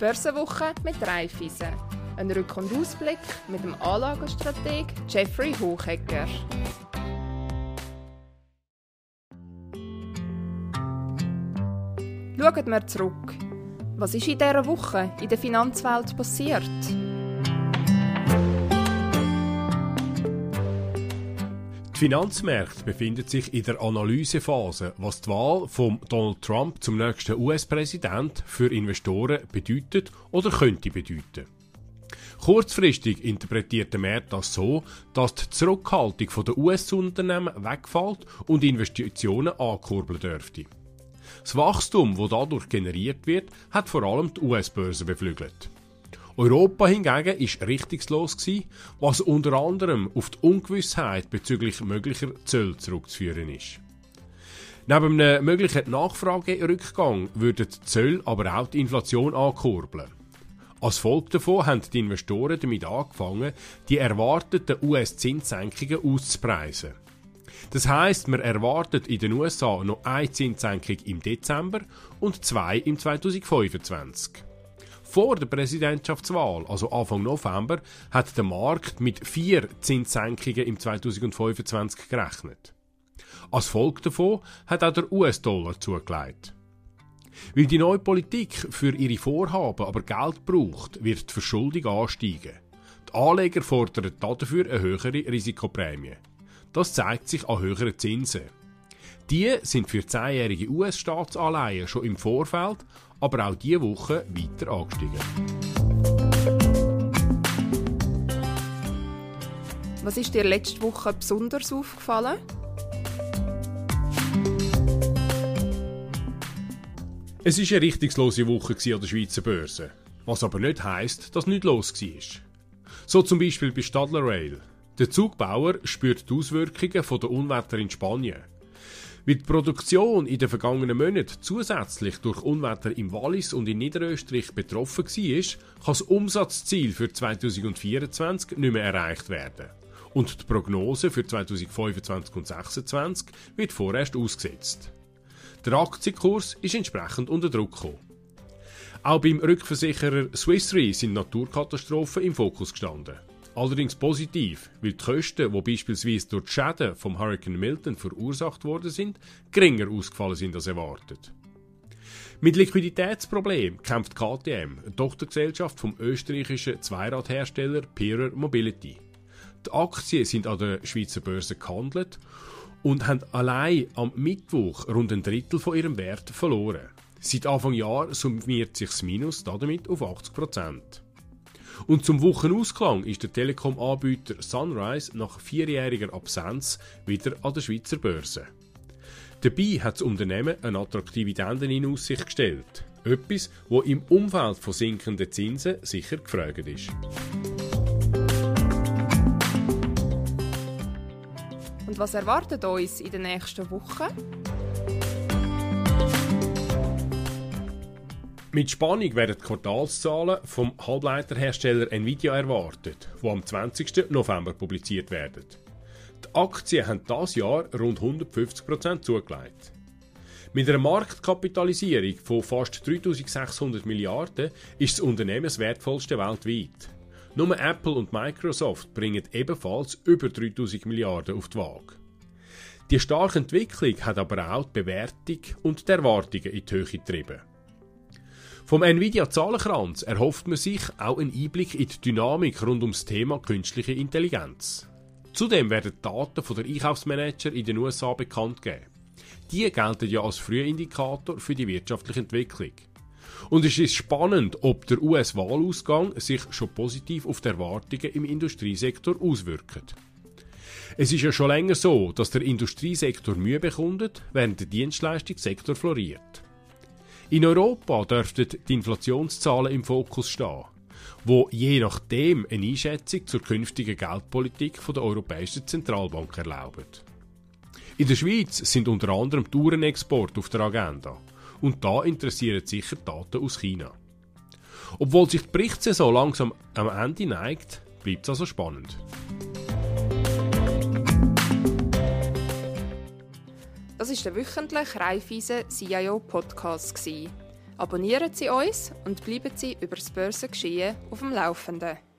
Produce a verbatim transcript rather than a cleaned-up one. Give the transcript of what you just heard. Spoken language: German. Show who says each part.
Speaker 1: Börsenwoche mit Raiffeisen. Ein Rück- und Ausblick mit dem Anlagestrateg Jeffrey Hochegger. Schauen wir zurück. Was ist in dieser Woche in der Finanzwelt passiert?
Speaker 2: Die Finanzmärkte befinden sich in der Analysephase, was die Wahl von Donald Trump zum nächsten U S-Präsident für Investoren bedeutet oder könnte bedeuten. Kurzfristig interpretiert der Markt das so, dass die Zurückhaltung der U S-Unternehmen wegfällt und Investitionen ankurbeln dürfte. Das Wachstum, das dadurch generiert wird, hat vor allem die U S-Börse beflügelt. Europa hingegen war richtungslos, was unter anderem auf die Ungewissheit bezüglich möglicher Zölle zurückzuführen ist. Neben einem möglichen Nachfragerückgang würden die Zölle aber auch die Inflation ankurbeln. Als Folge davon haben die Investoren damit angefangen, die erwarteten U S-Zinssenkungen auszupreisen. Das heisst, man erwartet in den U S A noch eine Zinssenkung im Dezember und zwei im zweitausendfünfundzwanzig. Vor der Präsidentschaftswahl, also Anfang November, hat der Markt mit vier Zinssenkungen im zweitausendfünfundzwanzig gerechnet. Als Folge davon hat auch der U S-Dollar zugelegt. Weil die neue Politik für ihre Vorhaben aber Geld braucht, wird die Verschuldung ansteigen. Die Anleger fordern dafür eine höhere Risikoprämie. Das zeigt sich an höheren Zinsen. Die sind für zehnjährige U S-Staatsanleihen schon im Vorfeld, aber auch diese Woche weiter angestiegen.
Speaker 1: Was ist dir letzte Woche besonders aufgefallen?
Speaker 2: Es war eine richtungslose Woche an der Schweizer Börse, was aber nicht heisst, dass nichts los war. So zum Beispiel bei Stadler Rail. Der Zugbauer spürt die Auswirkungen der Unwetter in Spanien. Weil die Produktion in den vergangenen Monaten zusätzlich durch Unwetter im Wallis und in Niederösterreich betroffen war, kann das Umsatzziel für zweitausendvierundzwanzig nicht mehr erreicht werden. Und die Prognose für zweitausendfünfundzwanzig und zweitausendsechsundzwanzig wird vorerst ausgesetzt. Der Aktienkurs ist entsprechend unter Druck gekommen. Auch beim Rückversicherer Swiss Re sind Naturkatastrophen im Fokus gestanden. Allerdings positiv, weil die Kosten, die beispielsweise durch die Schäden vom Hurricane Milton verursacht worden sind, geringer ausgefallen sind als erwartet. Mit Liquiditätsproblemen kämpft K T M, eine Tochtergesellschaft vom österreichischen Zweiradhersteller Pierer Mobility. Die Aktien sind an der Schweizer Börse gehandelt und haben allein am Mittwoch rund ein Drittel von ihrem Wert verloren. Seit Anfang Jahr summiert sich das Minus damit auf achtzig Prozent. Und zum Wochenausklang ist der Telekom-Anbieter Sunrise nach vierjähriger Absenz wieder an der Schweizer Börse. Dabei hat das Unternehmen eine attraktive Dividende in Aussicht gestellt. Etwas, das im Umfeld von sinkenden Zinsen sicher gefragt ist.
Speaker 1: Und was erwartet uns in den nächsten Wochen?
Speaker 2: Mit Spannung werden die Quartalszahlen vom Halbleiterhersteller Nvidia erwartet, die am zwanzigsten November publiziert werden. Die Aktien haben dieses Jahr rund hundertfünfzig Prozent zugelegt. Mit einer Marktkapitalisierung von fast dreitausendsechshundert Milliarden ist das Unternehmen das wertvollste weltweit. Nur Apple und Microsoft bringen ebenfalls über dreitausend Milliarden auf die Waage. Die starke Entwicklung hat aber auch die Bewertung und die Erwartungen in die Höhe getrieben. Vom Nvidia-Zahlenkranz erhofft man sich auch einen Einblick in die Dynamik rund ums Thema künstliche Intelligenz. Zudem werden die Daten der Einkaufsmanager in den U S A bekannt gegeben. Die gelten ja als Frühindikator für die wirtschaftliche Entwicklung. Und es ist spannend, ob der U S-Wahlausgang sich schon positiv auf die Erwartungen im Industriesektor auswirkt. Es ist ja schon länger so, dass der Industriesektor Mühe bekommt, während der Dienstleistungssektor floriert. In Europa dürften die Inflationszahlen im Fokus stehen, wo je nachdem eine Einschätzung zur künftigen Geldpolitik der Europäischen Zentralbank erlauben. In der Schweiz sind unter anderem die Uhrenexporte auf der Agenda. Und da interessieren sicher Daten aus China. Obwohl sich die Berichtssaison langsam am Ende neigt, bleibt es also spannend.
Speaker 1: Das war der wöchentliche Raiffeisen C I O Podcast. Abonnieren Sie uns und bleiben Sie über das Börsengeschehen auf dem Laufenden.